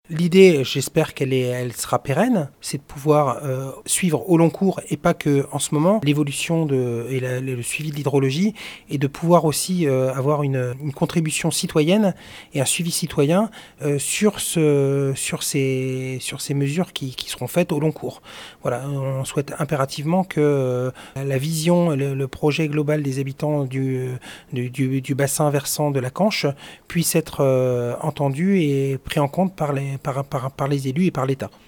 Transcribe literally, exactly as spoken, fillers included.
L'idée, j'espère qu'elle est, elle sera pérenne, c'est de pouvoir euh, suivre au long cours et pas que en ce moment l'évolution de et la- le suivi de l'hydrologie et de pouvoir aussi euh, avoir une, une contribution citoyenne et un suivi citoyen euh, sur ce sur ces sur ces mesures qui, qui seront faites au long cours. Voilà, on souhaite impérativement que euh, la vision, le, le projet global des habitants du, du, du, du bassin versant de la Canche puisse être euh, entendu et pris en compte par les, par, par, par les élus et par l'État.